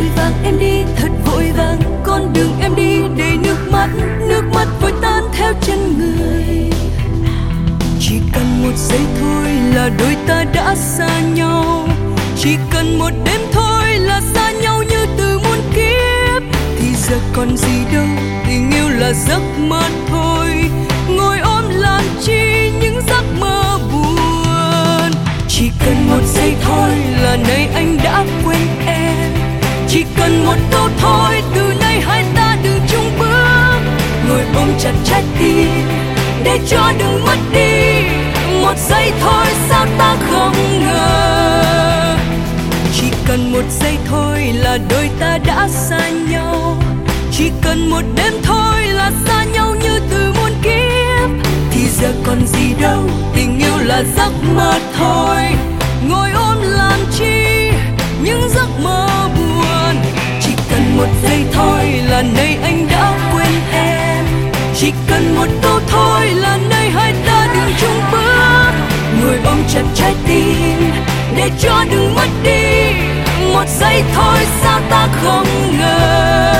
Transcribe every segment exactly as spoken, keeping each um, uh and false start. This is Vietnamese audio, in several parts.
Vội vàng em đi, thật vội vàng, con đường em đi đầy nước mắt, nước mắt vội tan theo chân người. Chỉ cần một giây thôi là đôi ta đã xa nhau, chỉ cần một đêm thôi là xa nhau như từ muôn kiếp. Thì giờ còn gì đâu, tình yêu là giấc mơ thôi, ngồi ôm làm chi những giấc mơ buồn. Chỉ cần một giây thôi là nay anh đã quên em, chỉ cần một câu thôi từ nay hai ta đừng chung bước. Ngồi ôm chặt trái tim để cho đừng mất đi, một giây thôi sao ta không ngờ. Chỉ cần một giây thôi là đôi ta đã xa nhau, chỉ cần một đêm thôi là xa nhau như từ muôn kiếp. Thì giờ còn gì đâu, tình yêu là giấc mơ thôi, ngồi ôm làm chi những giấc mơ buồn. Chỉ cần một giây thôi là nay anh đã quên em, chỉ cần một câu thôi là nay hai ta đừng chung bước. Ngồi ôm chặt trái tim để cho đừng mất đi, một giây thôi sao ta không ngờ.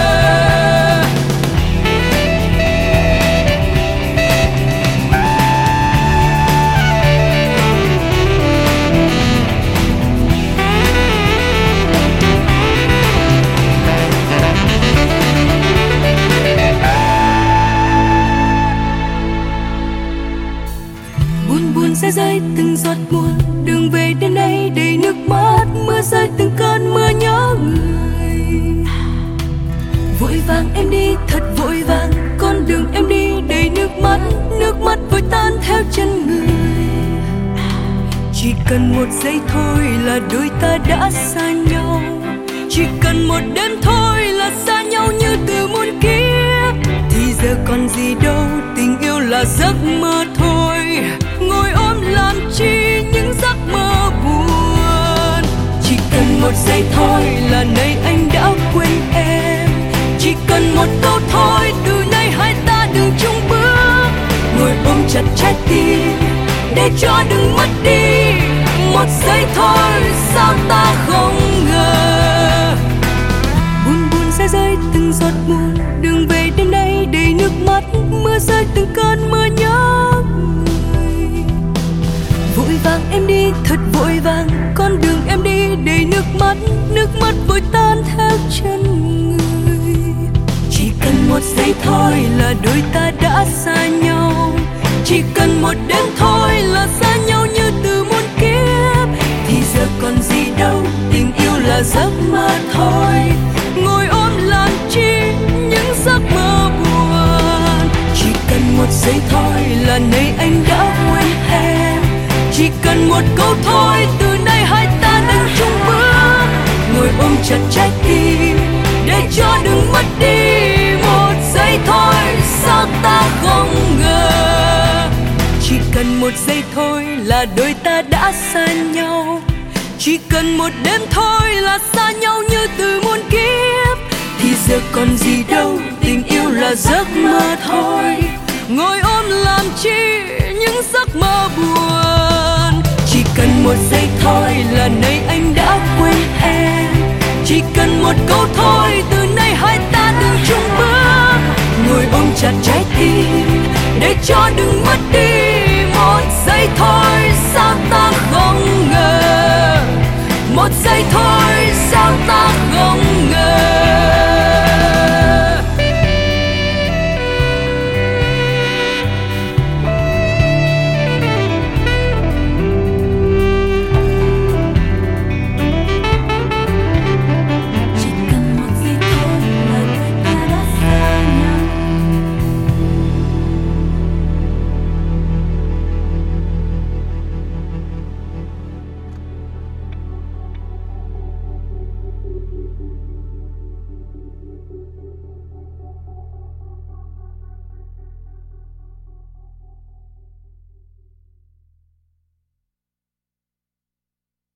Buồn buồn sẽ rơi từng giọt buồn, đường về đến đây đầy nước mắt, mưa rơi từng cơn mưa nhớ người. Vội vàng em đi, thật vội vàng, con đường em đi đầy nước mắt, nước mắt vội tan theo chân người. Chỉ cần một giây thôi là đôi ta đã xa nhau, chỉ cần một đêm thôi là xa nhau như từ muôn kiếp. Thì giờ còn gì đâu, tình yêu là giấc mơ thôi, ngồi ôm làm chi những giấc mơ buồn. Chỉ cần một giây thôi là nay anh đã quên em, chỉ cần một câu thôi từ nay hai ta đừng chung bước. Ngồi ôm chặt trái tim để cho đừng mất đi, một giây thôi sao ta không ngờ. Buồn buồn sẽ rơi từng giọt buồn, đường về đến đây đầy nước mắt, mưa rơi từng cơn mưa nhớ người. Vội vàng em đi, thật vội vàng, con đường em đi đầy nước mắt, nước mắt vội tan theo chân người. Chỉ cần một giây thôi là đôi ta đã xa nhau, chỉ cần một đêm thôi là xa nhau như từ muôn kiếp. Thì giờ còn gì đâu, tình yêu là giấc mơ thôi, ngồi ôm làm chi những giấc mơ buồn. Chỉ cần một giây thôi là nay anh đã quên em, chỉ cần một câu thôi từ nay hai ta đừng chung bước. Ngồi ôm chặt trái tim để cho đừng mất đi, một giây thôi sao ta không ngờ. Chỉ cần một giây thôi là đôi ta đã xa nhau, chỉ cần một đêm thôi là xa nhau như từ muôn kiếp. Thì giờ còn gì đâu, tình yêu là giấc mơ thôi, ngồi ôm làm chi những giấc mơ buồn. Chỉ cần một giây thôi là nay anh đã quên em, chỉ cần một câu thôi từ nay hai ta đừng chung bước. Ngồi ôm chặt trái tim để cho đừng mất đi, một giây thôi